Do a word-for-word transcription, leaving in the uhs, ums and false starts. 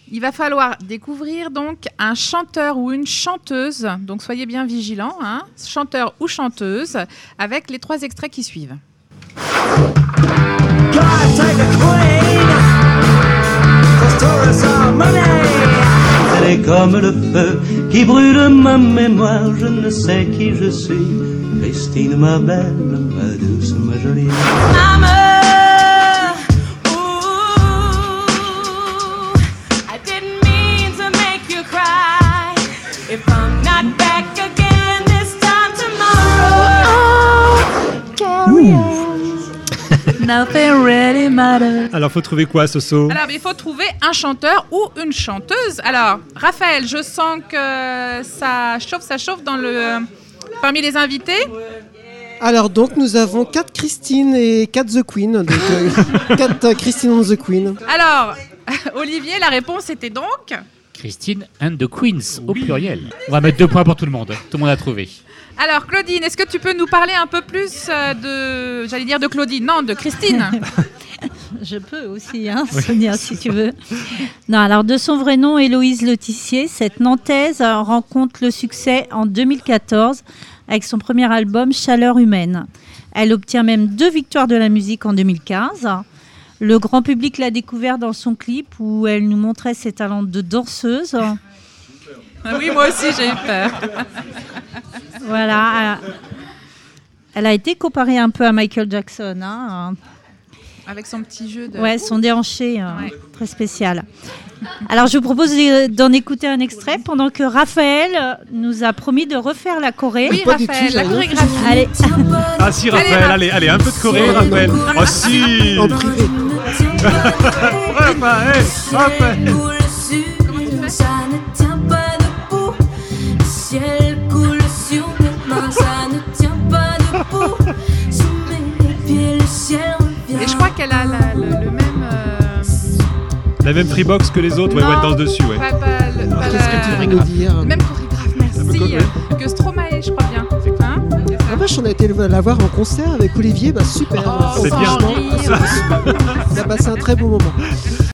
il va falloir découvrir donc un chanteur ou une chanteuse, donc soyez bien vigilants, hein, chanteur ou chanteuse, avec les trois extraits qui suivent. Elle est comme le feu qui brûle ma mémoire, je ne sais qui je suis. Christine, ma belle, ma douce, ma jolie. Mama, ooh, I didn't mean to make you cry. If I'm not back again this time tomorrow, carry on. Nothing really matters. Alors, faut trouver quoi, Soso? Alors, il faut trouver un chanteur ou une chanteuse. Alors, Raphaël, je sens que ça chauffe, ça chauffe dans le... parmi les invités. Alors donc nous avons quatre Christine et quatre The Queen, donc euh, quatre euh, Christine and the Queen. Alors, Olivier, la réponse était donc Christine and the Queens, au pluriel. On va mettre deux points pour tout le monde. Tout le monde a trouvé. Alors, Claudine, est-ce que tu peux nous parler un peu plus de, j'allais dire de Claudine, non, de Christine? Je peux aussi, hein, Sonia, si tu veux. Non, alors de son vrai nom, Héloïse Letissier, cette Nantaise rencontre le succès en deux mille quatorze avec son premier album Chaleur humaine. Elle obtient même deux victoires de la musique en deux mille quinze. Le grand public l'a découvert dans son clip où elle nous montrait ses talents de danseuse. Ah oui, moi aussi j'ai eu peur. Voilà. Elle a été comparée un peu à Michael Jackson, hein. Avec son petit jeu de... Ouais, son déhanché, euh, ouais. Très spécial. Alors, je vous propose d'en écouter un extrait pendant que Raphaël nous a promis de refaire la choré. Oui, Raphaël, la chorégraphie. Allez. Ah si, Raphaël, allez, allez, un peu de choré, Raphaël. Oh si. En privé. Raphaël, Raphaël. Comment tu fais? Ça ne tient pas debout. Le ciel coule sur mes mains. Ça ne tient pas debout. Sous mes pieds, le ciel revient. Et je crois qu'elle a la, le, le même... Euh... La même freebox que les autres, ouais, non, ouais, elle danse dessus, ouais. Pas, pas, le, pas Qu'est-ce que tu voudrais nous dire? Le même chorégraphe, merci. Euh, que Stromae, je crois bien. Hein, Ah vache, on a été la voir en concert avec Olivier, bah super. Oh, c'est bien. Franchement, on a passé un très bon moment.